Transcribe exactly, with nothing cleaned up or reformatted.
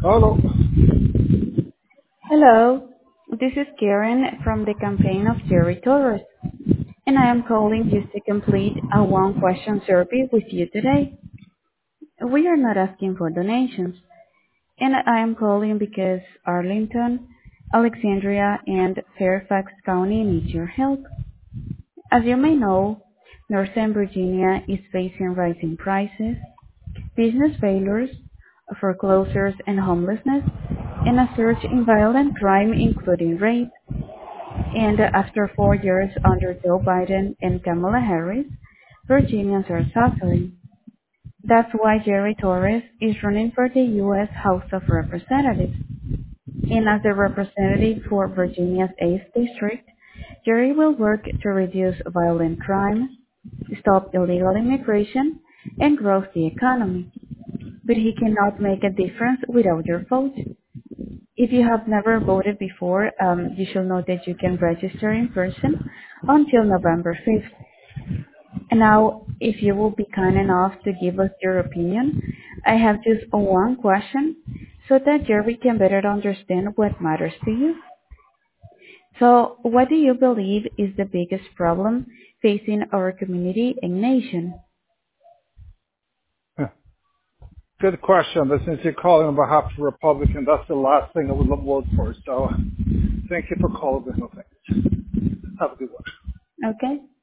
Hello. Hello, this is Karen from the campaign of Jerry Torres, and I am calling just to complete a one-question survey with you today. We are not asking for donations, and I am calling because Arlington, Alexandria, and Fairfax County need your help. As you may know, Northern Virginia is facing rising prices, business failures, foreclosures and homelessness, and a surge in violent crime including rape. And after four years under Joe Biden and Kamala Harris, Virginians are suffering. That's why Jerry Torres is running for the U S House of Representatives. And as the representative for Virginia's eighth District, Jerry will work to reduce violent crime, stop illegal immigration, and grow the economy. But he cannot make a difference without your vote. If you have never voted before, um, you should know that you can register in person until November fifth. And now, if you will be kind enough to give us your opinion, I have just one question so that Jerry can better understand what matters to you. So, what do you believe is the biggest problem facing our community and nation? Good question, but since you're calling on behalf of Republican, that's the last thing I would vote for. So thank you for calling. No thanks. Have a good one. Okay?